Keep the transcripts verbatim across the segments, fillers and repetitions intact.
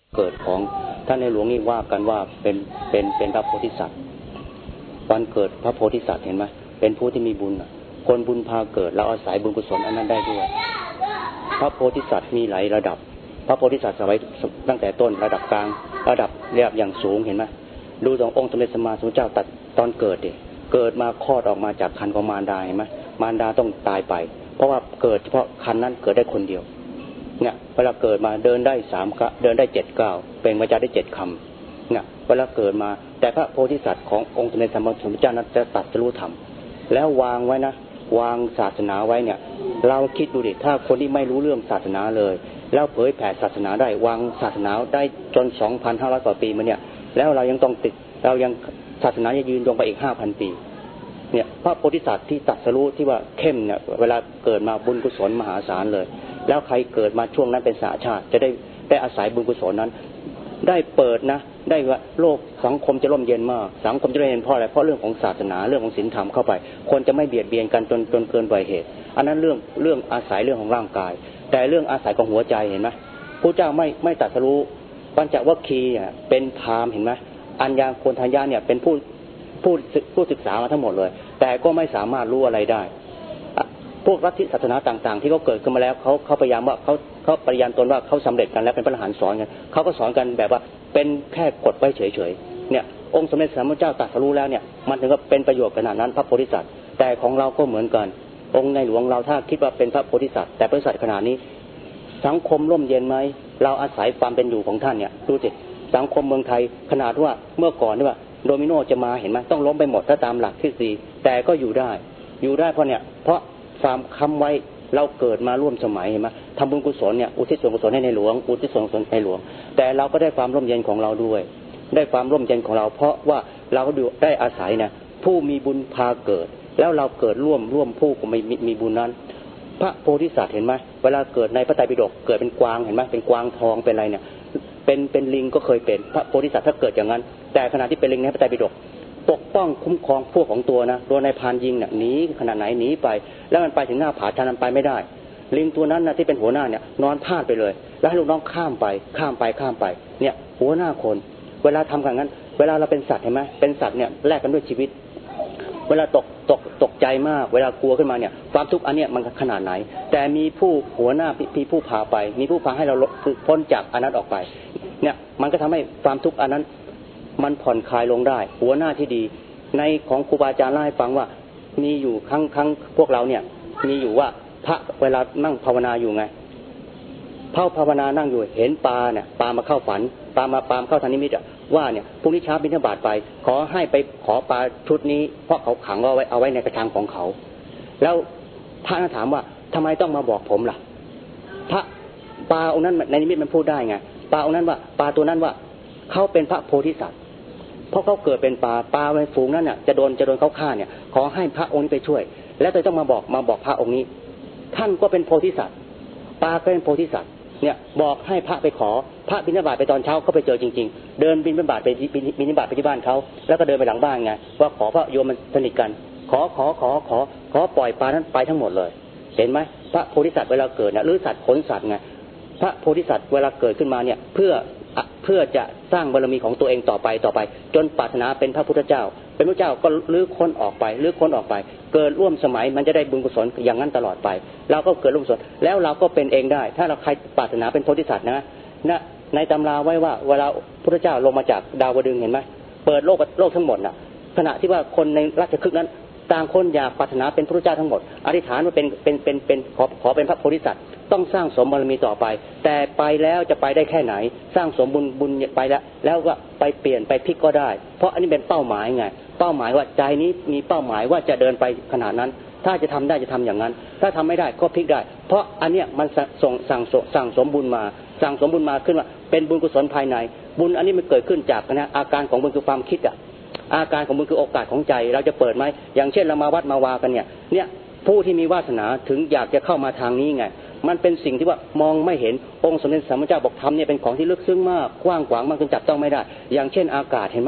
เกิดของท่านในหลวงนี่ว่ากันว่าเป็นเป็นเป็นพระโพธิสัตว์วันเกิดพระโพธิสัตว์เห็นไหมเป็นผู้ที่มีบุญคนบุญพาเกิดเราอาศัยบุญกุศลอันนั้นได้ด้วยพระโพธิสัตว์มีหลายระดับพระโพธิสัตว์สมัยตั้งแต่ต้นระดับกลางระดับเรียบอย่างสูงเห็นไหมดูตรงองค์สมเด็จสัมมาสัมพุทธเจ้าตัดตอนเกิดดิเกิดมาคลอดออกมาจากครรภ์ของมารดาเห็นไหมมารดาต้องตายไปเพราะว่าเกิดเฉพาะครรภ์นั้นเกิดได้คนเดียวเนี่ยเวลาเกิดมาเดินได้สามเดินได้เจ็ดก้าวเป็นวาจาได้เจ็ดคำเนี่ยเวลาเกิดมาแต่พระโพธิสัตว์ขององค์สมเด็จสัมมาสัมพุทธเจ้านั้นจะตัดรู้ธรรมแล้ววางไว้นะวางศาสนาไว้เนี่ยเราคิดดูดิถ้าคนที่ไม่รู้เรื่องศาสนาเลยแล้วเผยแผ่ศาสนาได้วางศาสนาได้จน สองพันห้าร้อย กว่าปีมาเนี่ยแล้วเรายังต้องติดเรายังศาสนาจะยืนยงไปอีก ห้าพัน ปีเนี่ยพระโพธิสัตว์ที่ตรัสรู้ที่ว่าเข้มเนี่ยเวลาเกิดมาบุญกุศลมหาศาลเลยแล้วใครเกิดมาช่วงนั้นเป็นสาชาติจะได้ได้อาศัยบุญกุศลนั้นได้เปิดนะได้ว่าโลกสังคมจะร่มเย็นมากสังคมจะร่มเย็นเพราะอะไรเพราะเรื่องของศาสนาเรื่องของศีลธรรมเข้าไปคนจะไม่เบียดเบียนกันจนจนเกินกว่าเหตุอันนั้นเรื่องเรื่องอาศัยเรื่องของร่างกายแต่เรื่องอาศัยของหัวใจเห็นไหมพระเจ้าไม่ไม่ตรัสรู้ปัญจวัคคีย์เนี่ยเป็นพราหมณ์เห็นไหมอัญญาโกณฑัญญะเนี่ยเป็นผู้ผู้ผู้ศึกษามาทั้งหมดเลยแต่ก็ไม่สามารถรู้อะไรได้พวกลัทธิศาสนาต่างๆที่เขาเกิดขึ้นมาแล้วเขาเขาพยายามว่าเขาเขาปริญญาตนว่าเขาสำเร็จกันแล้วเป็นพระอรหันต์สอนกันเขาก็สอนกันแบบว่าเป็นแค่กฎไว้เฉยๆเนี่ยองค์สมเด็จสัมมาสัมพุทธเจ้าตรัสรู้แล้วเนี่ยมันถึงกับเป็นประโยชน์ขนาดนั้นพระโพธิสัตว์แต่ของเราก็เหมือนกันองค์ในหลวงเราถ้าคิดว่าเป็นพระโพธิสัตว์แต่พระโพธิสัตว์ขนาดนี้สังคมร่มเย็นไหมเราอาศัยความเป็นอยู่ของท่านเนี่ยดูสิสังคมเมืองไทยขนาดว่าเมื่อก่อนนี่ว่าโดมิโนจะมาเห็นไหมต้องล้มไปหมดถ้าตามหลักทฤษฎีแต่ก็อยู่ได้อยู่ได้เพราะเนี่ยเพราะความค้ำไว้เราเกิดมาร่วมสมัยเห็นไหมทำบุญกุศลเนี่ยอุทิศส่วนกุศลให้ในหลวงอุทิศส่วนกุศลให้หลวงแต่เราก็ได้ความร่มเย็นของเราด้วยได้ความร่มเย็นของเราเพราะว่าเราก็ได้อาศัยนะผู้มีบุญพาเกิดแล้วเราเกิดร่วมร่วมผู้มีมีบุญนั้นพระโพธิสัตว์เห็นไหมเวลาเกิดในพระไตรปิฎกเกิดเป็นกวางเห็นไหมเป็นกวางทองเป็นอะไรเนี่ยเป็นเป็นลิงก็เคยเป็นพระโพธิสัตว์ถ้าเกิดอย่างนั้นแต่ขณะที่เป็นลิงในพระไตรปิฎกปกป้องคุ้มครองพวกของตัวนะโดนนายพรานยิงเนี่ยหนีขนาดไหนหนีไปแล้วมันไปถึงหน้าผาทางนั้นไปไม่ได้ลิงตัวนั้นนะที่เป็นหัวหน้าเนี่ยนอนพาดไปเลยแล้วให้ลูกน้องข้ามไปข้ามไปข้ามไปเนี่ยหัวหน้าคนเวลาทำกันงั้นเวลาเราเป็นสัตว์เห็นไหมเป็นสัตว์เนี่ยแลกกันด้วยชีวิตเวลาตกตกตกใจมากเวลากลัวขึ้นมาเนี่ยความทุกข์อันเนี้ยมันขนาดไหนแต่มีผู้หัวหน้ามีผู้พาไปมีผู้พาให้เราพ้นจากอันนั้นออกไปเนี่ยมันก็ทำให้ความทุกข์อันนั้นมันผ่อนคลายลงได้หัวหน้าที่ดีในของครูบาอาจารย์เล่าให้ฟังว่ามีอยู่ครั้งครั้งพวกเราเนี่ยมีอยู่ว่าพระเวลานั่งภาวนาอยู่ไงพระภาวนานั่งอยู่เห็นปลาเนี่ยปลามาเข้าฝันปลามาปลาเข้าทางนิมิตว่าเนี่ยพรุ่งนี้เช้าบิณฑบาตไปขอให้ไปขอปลาชุดนี้เพราะเขาขังเอาไว้เอาไว้ในกระชังของเขาแล้วพระถามว่าทำไมต้องมาบอกผมล่ะพระปลาองค์นั้นในนิมิตมันพูดได้ไงปลาองค์นั้นว่าปลาตัวนั้นว่าเขาเป็นพระโพธิสัตว์เพราะเขาเกิดเป็นปลาปลาในฝูงนั้นน่ะจะโดนจะโดนเขาฆ่าเนี่ยขอให้พระองค์นี้ไปช่วยแล้วจะต้องมาบอกมาบอกพระองค์นี้ท่านก็เป็นโพธิสัตว์ปลาก็เป็นโพธิสัตว์เนี่ยบอกให้พระไปขอพระบิณฑบาตไปตอนเช้าก็ไปเจอจริงๆเดินบิณฑบาตไปบิณฑบาตไปที่บ้านเขาแล้วก็เดินไปหลังบ้านไงว่าขอพระโยมมันสนิทกันขอขอขอขอขอปล่อยปลานั้นไปทั้งหมดเลยเห็นไหมพระโพธิสัตว์เวลาเกิดนะหรือสัตว์ขนสัตว์ไงพระโพธิสัตว์เวลาเกิดขึ้นมาเนี่ยเพื่อเพื่อจะสร้างบารมีของตัวเองต่อไปต่อไปจนปรารถนาเป็นพระพุทธเจ้าเป็นพระเจ้าก็ลื้อค้นออกไปลื้อค้นออกไปเกิดร่วมสมัยมันจะได้บุญกุศลอย่างนั้นตลอดไปเราก็เกิดร่วมกุศลแล้วเราก็เป็นเองได้ถ้าเราใครปรารถนาเป็นโพธิสัตว์นะนะในตำราไว้ว่าเวลาพุทธเจ้าลงมาจากดาวดึงส์เห็นไหมเปิดโลกโลกทั้งหมดน่ะขณะที่ว่าคนในราชคฤห์นั้นต่างคนอยากปรารถนาเป็นพระเจ้าทั้งหมดอธิษฐานว่าเป็นเป็นเป็นเป็นขอขอเป็นพระโพธิสัตว์ต้องสร้างสมบารมีต่อไปแต่ไปแล้วจะไปได้แค่ไหนสร้างสมบุญบุญไปแล้วแล้วก็ไปเปลี่ยนไปพลิกก็ได้เพราะอันนี้เป็นเป้าหมายไงเป้าหมายว่าใจนี้มีเป้าหมายว่าจะเดินไปขนาดนั้นถ้าจะทำได้จะทำอย่างนั้นถ้าทำไม่ได้ก็พลิกได้เพราะอันเนี้ยมันส่งสั่งสั่งสมบุญมาสั่งสมบุญมาขึ้นว่าเป็นบุญกุศลภายในบุญอันนี้มันเกิดขึ้นจากนะอาการของบุญคือความคิดอ่ะอาการของบุญคือโอกาสของใจเราจะเปิดไหมอย่างเช่นเรามาวัดมาวากันเนี่ยเนี่ยผู้ที่มีวาสนาถึงอยากจะเข้ามาทางนี้ไงมันเป็นสิ่งที่ว่ามองไม่เห็นองค์สมเด็จสัมมาสัมพุทธเจ้าบอกธรรมเนี่ยเป็นของที่ลึกซึ้งมากกว้างขวางมากจนจับต้องไม่ได้อย่างเช่นอากาศเห็นไหม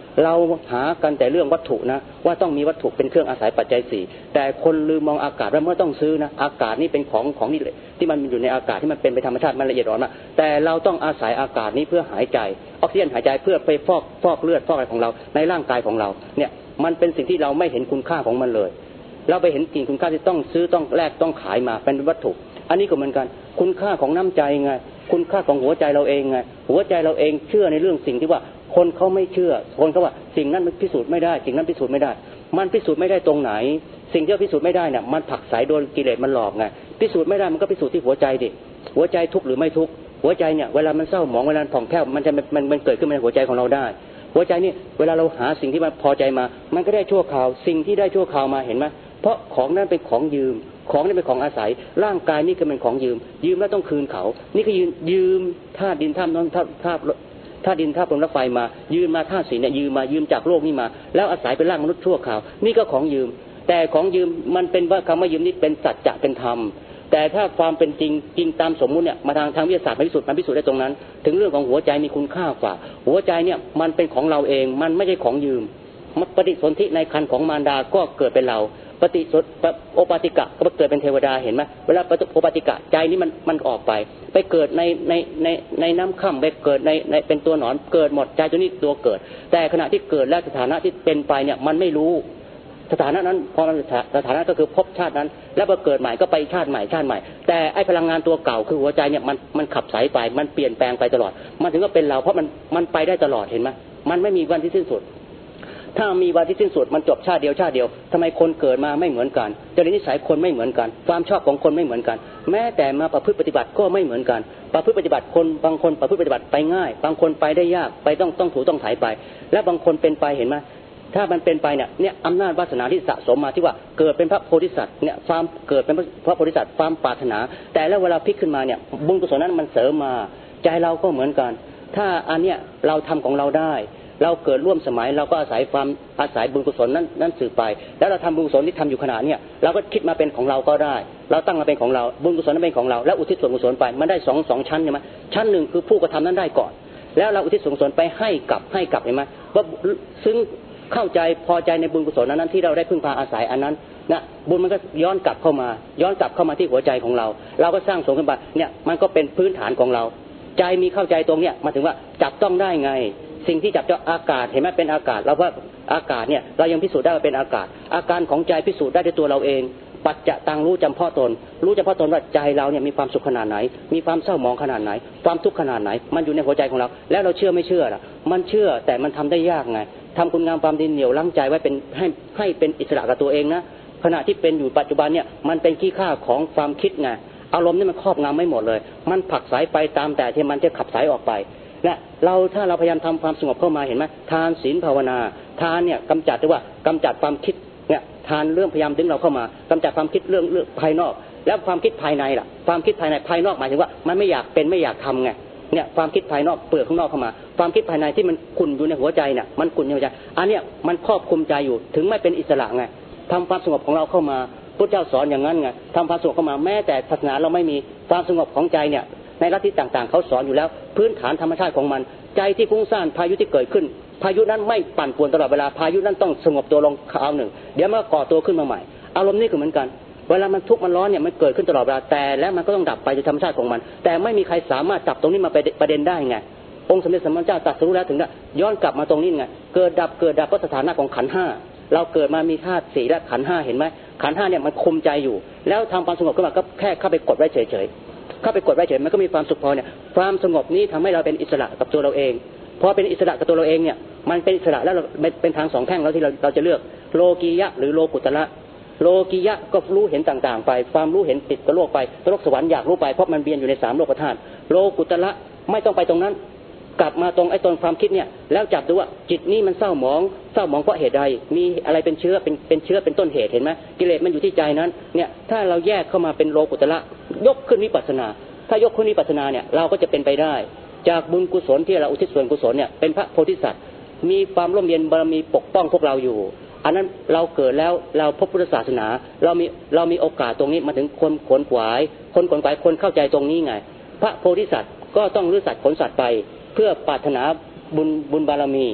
เราหากันแต่เรื่องวัตถุนะว่าต้องมีวัตถุเป็นเครื่องอาศัยปัจจัยสี่แต่คนลืมมองอากาศว่าเมื่อต้องซื้อนะอากาศนี่เป็นของของนี่ที่มันอยู่ในอากาศที่มันเป็นไปธรรมชาติมันละเอียดอ่อนมากแต่เราต้องอาศัยอากาศนี้เพื่อหายใจออกซิเจนหายใจเพื่อไปฟอกฟอกเลือดฟอกอะไรของเราในร่างกายของเราเนี่ยมันเป็นสิ่งที่เราไม่เห็นคุณค่าของมันเลยเราไปเห็นสิ่งคุณค่าที่ต้องซื้อต้องแลกต้องขายมาเป็นวัตถุอันนี้ก็เหมือนกันคุณค่าของน้ำใจไงคุณค่าของหัวใจเราเองไงหัวใจเราเองเชื่อในเรื่องสิ่งที่ว่าคนเขาไม่เชื่อคนเขาว่าสิ่งนั้นมันพิสูจน์ไม่ได้สิ่งนั้นพิสูจน์ไม่ได้มันพิสูจน์ไม่ได้ตรงไหนสิ่งที่พิสูจน์ไม่ได้เนี่ยมันผลักไสโดนกิเลสมันหลอกไงพิสูจน์ไม่ได้มันก็พิสูจน์ที่หัวใจดิหัวใจทุกข์หรือไม่ทุกข์หัวใจเนี่ยเวลามันเศร้าหมองเวลาผ่องแผ้วมันจะมันมันเกิดขึ้นในหัวใจของเราได้หัวใจนี่เวลาเราหาสิ่งที่มันพอใจมามันก็ได้ชั่วคราวสิ่งที่ได้ชั่วคราวมาเห็นไหมเพราะของนั้นเป็นของยืมของนี่เป็นของอาศัยร่างกายนี่ก็เป็นของยืมยืมแล้วต้องคืนเขานี่ก็ยืมยืมธาตุดินธาตุน้ำธาตุธาตุธาตุดินธาตุลมและไฟมายืมมาธาตุสีเนี่ยยืมมายืมจากโลกนี้มาแล้วอาศัยเป็นร่างมนุษย์ชั่วคราวนี่ก็ของยืมแต่ของยืมมันเป็นว่าคำว่ายืมนี่เป็นสัจจะเป็นธรรมแต่ถ้าความเป็นจริงจริงตามสมมุติเนี่ยมาทางทางวิทยาศาสตร์มันพิสูจน์มันพิสูจน์ได้ตรงนั้นถึงเรื่องของหัวใจมีคุณค่ากว่าหัวใจเนี่ยมันเป็นของเราเองมันไม่ใช่ของยืมปฏิสนธิในครรภ์ของมารดาก็เกิดเป็นเราปฏิสนโอปาติกะก็เกิดเป็นเทวดาเห็นไหมเวลาโอปาติกะใจนี้มันมันออกไปไปเกิดในในในในน้ำค่ำไปเกิดในในเป็นตัวหนอนเกิดหมดใจตัวนี้ตัวเกิดแต่ขณะที่เกิดและสถานะที่เป็นไปเนี่ยมันไม่รู้สถานะนั้นพอสถานะก็คือภพชาตินั้นแล้วพอเกิดใหม่ก็ไปชาติใหม่ชาติใหม่แต่ไอ้พลังงานตัวเก่าคือหัวใจเนี่ยมันมันขับสายไปมันเปลี่ยนแปลงไปตลอดมันถึงก็เป็นเราเพราะมันมันไปได้ตลอดเห็นไหมมันไม่มีวันที่สิ้นสุดถ้ามีวันที่สิ้นสุดมันจบชาติเดียวชาติเดียวทำไมคนเกิดมาไม่เหมือนกันจริตนิสัยคนไม่เหมือนกันความชอบของคนไม่เหมือนกันแม้แต่มาประพฤติปฏิบัติก็ไม่เหมือนกันประพฤติปฏิบัติคนบางคนประพฤติปฏิบัติไปง่ายบางคนไปได้ยากไปต้องต้องถูต้องไถไปและบางคนเป็นไปเห็นไหมถ้ามันเป็นไปเนี่ยเนี่ยอำนาจวาสนาที่สะสมมาที่ว่าเกิดเป็นพระโพธิสัตว์เนี่ยความเกิดเป็นพระโพธิสัตว์ความปรารถนาแต่แล้วเวลาพลิกขึ้นมาเนี่ยบุญกุศลนั้นมันเสริมมาใจเราก็เหมือนกันถ้าอันเนี้ยเราทำของเราได้เราเกิดร่วมสมัยเราก็อาศัยความอาศัยบุญกุศลนั้นนั้นสืบไปแล้วเราทำบุญกุศลที่ทำอยู่ขณะเนี้ยเราก็คิดมาเป็นของเราก็ได้เราตั้งมาเป็นของเราบุญกุศลนั้นเป็นของเราแล้วอุทิศส่วนกุศลไปมันได้สองสองชั้นใช่ไหมชั้นหนึ่งคือผู้กระทำนั้นได้ก่อนแล้วเราอุทิศส่วนกุศลไปให้กับให้กับเห็นไหมว่าซึ่งเข้าใจพอใจในบุญกุศลนั้นที่เราได้พึ่งพาอาศัยอันนั้นนะบุญมันก็ย้อนกลับเข้ามาย้อนกลับเข้ามาที่หัวใจของเราเราก็สร้างสมขึ้นมาเนี่ยมันก็เป็นพื้นฐานของเราใจมีเข้าใจตรงเนี้ยมาถึงว่าจับต้องได้ไงสิ่งที่จับต้องอากาศเห็นไหมเป็นอากาศเราว่าอากาศเนี่ยเรายังพิสูจน์ได้ว่าเป็นอากาศอาการของใจพิสูจน์ได้ด้วยตัวเราเองปัจจะตังรู้จำเพาะตนรู้จำเพาะตนว่าใจเราเนี่ยมีความสุขขนาดไหนมีความเศร้าหมองขนาดไหนความทุกข์ขนาดไหนมันอยู่ในหัวใจของเราแล้วเราเชื่อไม่เชื่อล่ะมันเชื่อแต่มันทำได้ยากไงทำคุณงามความดีเหนี่ยวรั้งใจไว้เป็นให้ให้เป็นอิสระกับตัวเองนะขณะที่เป็นอยู่ปัจจุบันเนี่ยมันเป็นขี้ข้าของความคิดไงอารมณ์นี่มันครอบงำไม่หมดเลยมันผลักสายไปตามแต่ที่มันจะขับสายออกไปนะเราถ้าเราพยายามทำความสงบเข้ามาเห็นไหมทานศีลภาวนาทานเนี่ยกำจัดหรือว่ากำจัดความคิดเนี่ยทานเรื่องพยายามดึงเราเข้ามากำจัดความคิดเรื่องเรื่องภายนอกแล้วความคิดภายในล่ะความคิดภายในภายนอกหมายถึงว่ามันไม่อยากเป็นไม่อยากทำไงเนี่ยความคิดภายนอกเปลือกข้างนอกเข้ามาความคิดภายในที่มันขุ่นอยู่ในหัวใจเนี่ยมันขุ่นในหัวใจอันเนี้ยมันครอบคลุมใจอยู่ถึงไม่เป็นอิสระไงทำความสงบของเราเข้ามาพระเจ้าสอนอย่างนั้นไงทำความสงบเข้ามาแม้แต่ศาสนาเราไม่มีความสงบของใจเนี่ยในลัทธิต่างๆเขาสอนอยู่แล้วพื้นฐานธรรมชาติของมันใจที่ฟุ้งซ่านพายุที่เกิดขึ้นพายุนั้นไม่ปั่นป่วนตลอดเวลาพายุนั้นต้องสงบตัวลงคราวหนึ่งเดี๋ยวมันก็ก่อตัวขึ้นมาใหม่อารมณ์นี้ก็เหมือนกันเวลามันทุกข์มันร้อนเนี่ยมันเกิดขึ้นตลอดเวลาแต่แล้วมันก็ต้องดับไปโดยธรรมชาติของมันแต่ไม่มีใครสามารถจับตรงนี้มาเป็นประเด็นได้ไงองค์สมเด็จสัมมาสัมพุทธเจ้าตรัสรู้แล้วถึงได้ย้อนกลับมาตรงนี้ไงเกิดดับเกิดดับก็สถานะของขันธ์ห้าเราเกิดมามีธาตุสี่และขันธ์ห้าเห็นไหมขันธ์ห้าเนี่ยมันคุมใจอยู่แล้วทำความสงบขึ้นมาก็แค่เข้าไปกดไว้เฉยๆเข้าไปกดไว้เฉยมันก็มีความสุขพอเนี่ยความสงบนี้ทำให้เราเป็นอิสระกับตัวเราเองพอเป็นอิสระกับตัวเราเองเนี่ยมันเป็นอิสระแล้วเราเป็นทางสองแท่งแล้วที่เราเราจะเลือกโลกียะหรือโลกุตระโลกียะก็รู้เห็นต่างๆไปความรู้เห็นติดกับโลกไปโลกสวรรค์อยากรู้ไปเพราะมันเบียนอยู่ในสามโลกธาตุโลกุตระไม่ต้องไปตรงนั้นกลับมาตรงไอ้ตนความคิดเนี่ยแล้วจับดูว่าจิตนี้มันเศร้าหมองเศร้าหมองเพราะเหตุใดมีอะไรเป็นเชื้อเป็นเป็นเชื้อเป็นต้นเหตุเห็นไหมกิเลสมันอยู่ที่ใจนั้นเนี่ยถ้าเราแยกเข้ามาเป็นโลกุตระยกขึ้นวิปัสสนาถ้ายกขึ้นวิปัสสนาเนี่ยเราก็จะเป็นไปได้จากบุญกุศลที่เราอุทิศส่วนกุศลเนี่ยเป็นพระโพธิสัตว์มีความร่มเย็นบารมีปกป้องพวกเราอยู่อันนั้นเราเกิดแล้วเราพบพุทธศาสนาเรามีเรามีโอกาสตรงนี้มาถึงคนขวนขวายคนขวนขวายคนเข้าใจตรงนี้ไงพระโพธิสัตว์ก็ต้องลื้อสัตว์ขนสัตว์ไปเพื่อปรารถนาบุญบุญบารมี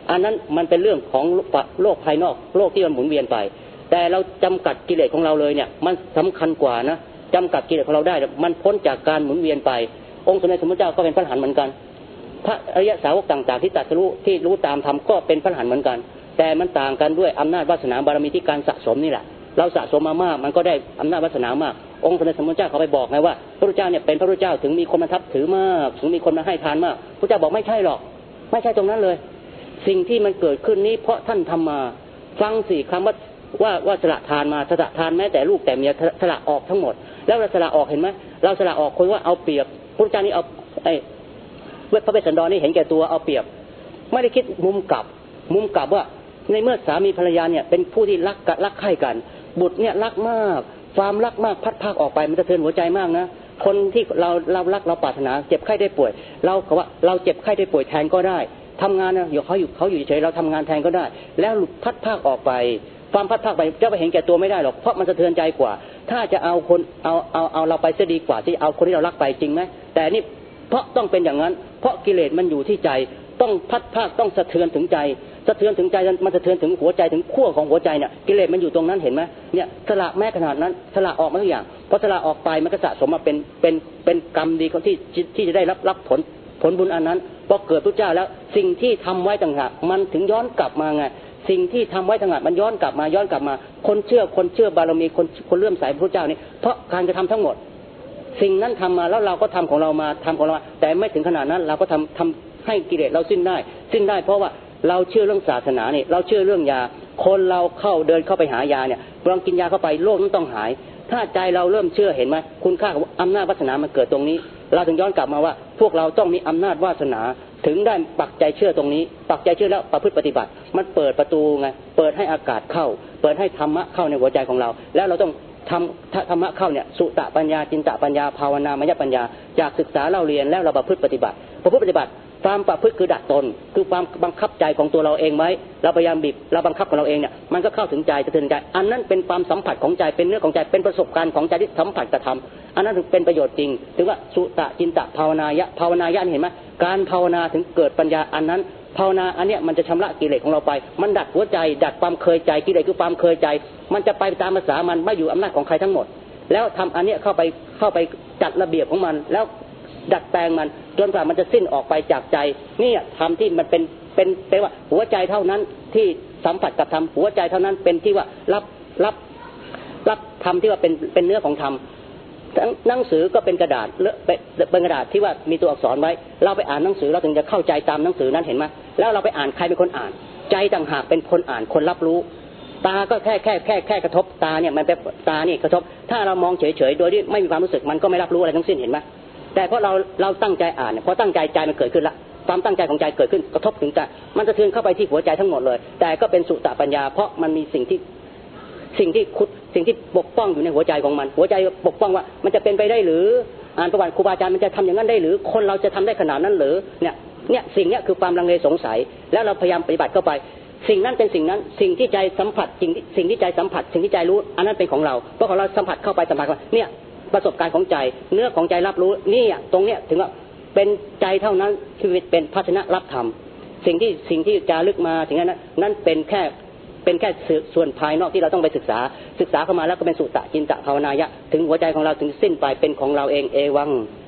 อันนั้นมันเป็นเรื่องของโลกภายนอกโลกที่มันหมุนเวียนไปแต่เราจำกัดกิเลสของเราเลยเนี่ยมันสำคัญกว่านะจำกัดกิเลสของเราได้มันพ้นจากการหมุนเวียนไปองค์สมเด็จสมมุติเจ้าก็เป็นพระอรหันต์เหมือนกันพระอริยสาวกต่างๆที่ตรัสรู้ที่รู้ตามธรรมก็เป็นพระอรหันต์เหมือนกันแต่มันต่างกันด้วยอำนาจวาสนาบารมีที่การสะสมนี่แหละเราสะสมมามากมันก็ได้อำนาจวาสนามากองค์สมเด็จสมมุติเจ้าเขาไปบอกไงว่าพระพุทธเจ้าเนี่ยเป็นพระพุทธเจ้าถึงมีคนมาทับถือมากถึงมีคนมาให้ทานมากพระเจ้าบอกไม่ใช่หรอกไม่ใช่ตรงนั้นเลยสิ่งที่มันเกิดขึ้นนี้เพราะท่านทำมาฟังสี่คำว่าว่าว่าสละทานมาสละทานแม้แต่ลูกแต่เมียสละออกทั้งหมดแล้วเราสละออกเห็นไหมเราสละออกคนว่าเอาเปรียบพระพุทธเจ้านี่เอาไอ้พระเวสสันดรนี่เห็นแก่ตัวเอาเปรียบไม่ได้คิดมุมกลับมุมกลับว่าในเมื่อสามีภรรยาเนี่ยเป็นผู้ที่รักรักใคร่กันบุตรเนี่ยรักมากความรักมากพัดพากออกไปมันจะเทือนหัวใจมากนะคนที่เราเรารักเราปรารถนาเจ็บไข้ได้ป่วยเราก็ว่าเราเจ็บไข้ได้ป่วยแทนก็ได้ทำงานนะอยู่เขาอยู่เขาอยู่เฉยเราทำงานแทนก็ได้แล้วหลุดพัดพากออกไปความพัดพากไปจะไปเห็นแก่ตัวไม่ได้หรอกเพราะมันสะเทือนใจกว่าถ้าจะเอาคนเอาเอาเอาเราไปจะดีกว่าที่เอาคนที่เรารักไปจริงไหมแต่นี่เพราะต้องเป็นอย่างนั้นเพราะกิเลสมันอยู่ที่ใจต้องพัดพากต้องสะเทือนถึงใจสะเทือนถึงใจมันสะเทือนถึงหัวใจถึงขั้วของหัวใจเนี่ยกิเลสมันอยู่ตรงนั้นเห็นไหมเนี่ยสละแม้ขนาดนั้นสละออกมาทุกอย่างพอสละออกไปมันก็สะสมมาเป็นเป็นเป็นกรรมดีที่ที่จะได้รับรับผลผลบุญอันนั้นพอเกิดพระเจ้าแล้วสิ่งที่ทำไว้ต่างหากมันถึงย้อนกลับมาไงสิ่งที่ทำไว้ต่างหากมันย้อนกลับมาย้อนกลับมาคนเชื่อคนเชื่อบารมีคนคนเลื่อมใสพระเจ้านี่เพราะการกระทำทั้งหมดสิ่งนั้นทำมาแล้วเราก็ทำของเรามาทำของเราแต่ไม่ถึงขนาดนั้นเราก็ทำทำให้กิเลสเราสิ้นได้สิ้นได้เพราะว่าเราเชื่อเรื่องศาสนาเนี่ยเราเชื่อเรื่องยาคนเราเข้าเดินเข้าไปหายาเนี่ยลองกินยาเข้าไปโรคนั้นต้องหายถ้าใจเราเริ่มเชื่อเห็นไหมคุณค่าของอำนาจวาสนามันเกิดตรงนี้เราถึงย้อนกลับมาว่าพวกเราต้องมีอำนาจวาสนาถึงได้ปักใจเชื่อตรงนี้ปักใจเชื่อแล้วประพฤติปฏิบัติมันเปิดประตูไงเปิดให้อากาศเข้าเปิดให้ธรรมะเข้าในหัวใจของเราแล้วเราต้องทำธรรมะเข้าเนี่ยสุตะปัญญาจินตะปัญญาภาวนามยปัญญาจากศึกษาเราเรียนแล้วเราประพฤติปฏิบัติประพฤติปฏิบัติความประพฤติคือดัดตนคือความบังคับใจของตัวเราเองไว้เราพยายามบีบเราบังคับของเราเองเนี่ยมันก็เข้าถึงใจสะเทือนใจอันนั้นเป็นความสัมผัสของใจเป็นเนื้อของใจเป็นประสบการณ์ของใจที่สัมผัสกระทำอันนั้นถึงเป็นประโยชน์จริงถึงว่าสุตะจินตะภาวนายะภาวนายะเห็นไหมการภาวนาถึงเกิดปัญญาอันนั้นภาวนาอันเนี้ยมันจะชำระกิเลสของเราไปมันดัดหัวใจดัดความเคยใจกิเลสคือความเคยใจมันจะไปตามภาษามันไม่อยู่อำนาจของใครทั้งหมดแล้วทำอันเนี้ยเข้าไปเข้าไปจัดระเบียบของมันแล้วดัดแปลงมันจนกว่ามันจะสิ้นออกไปจากใจนี่ทำที่มันเป็นเป็นเป็นว่าหัวใจเท่านั้นที่สัมผัสกับธรรมหัวใจเท่านั้นเป็นที่ว่ารับรับรับธรรมที่ว่าเป็นเป็นเนื้อของธรรมหนังสือก็เป็นกระดาษเป็นกระดาษที่ว่ามีตัวอักษรไว้เราไปอ่านหนังสือเราถึงจะเข้าใจตามหนังสือนั้นเห็นไหมแล้วเราไปอ่านใครเป็นคนอ่านใจต่างหากเป็นคนอ่านคนรับรู้ตาก็แค่แค่แค่แค่กระทบตาเนี่ยมันเป็นตานี่กระทบถ้าเรามองเฉยๆโดยที่ไม่มีความรู้สึกมันก็ไม่รับรู้อะไรทั้งสิ้นเห็นไหมแต่เพราะเราเราตั้งใจอ่านเนี่ยพอตั้งใจใจมันเกิดขึ้นละความตั้งใจของใจเกิดขึ้นกระทบถึงใจมันจะเทือนเข้าไปที่หัวใจทั้งหมดเลยแต่ก็เป็นสุตตปัญญาเพราะมันมีสิ่งที่สิ่งที่คุดสิ่งที่ปกป้องอยู่ในหัวใจของมันหัวใจปกป้องว่ามันจะเป็นไปได้หรืออ่านประวัติครูบาอาจารย์มันจะทำอย่างนั้นได้หรือคนเราจะทำได้ขนาดนั้นหรือเนี่ยเนี่ยสิ่งนี้คือความลังเลสงสัยแล้วเราพยายามปฏิบัติเข้าไปสิ่งนั้นเป็นสิ่งนั้นสิ่งที่ใจสัมผัสสิ่งที่สิ่งที่ใจสัมผัสสิ่งที่ใจรู้อันนั้นเป็นของเราเพราะของเราสัมผัสเข้าไปสัมผัสเข้าเนี่ยประสบการณ์ของใจเนื้อของใจรับรู้นี่ตรงเนี้ยถึงว่าเป็นใจเท่านั้นที่เป็นภาชนะรับธรรมสิ่งที่สิ่งที่จารึกมาถึงนั้นนั่นเป็นแค่เป็นแค่ส่วนภายนอกที่เราต้องไปศึกษาศึกษาเข้ามาแล้วก็เป็นสุตตะจินตะภาวนายะถึงหัวใจของเราถึงสิ้นไปเป็นของเราเองเอวัง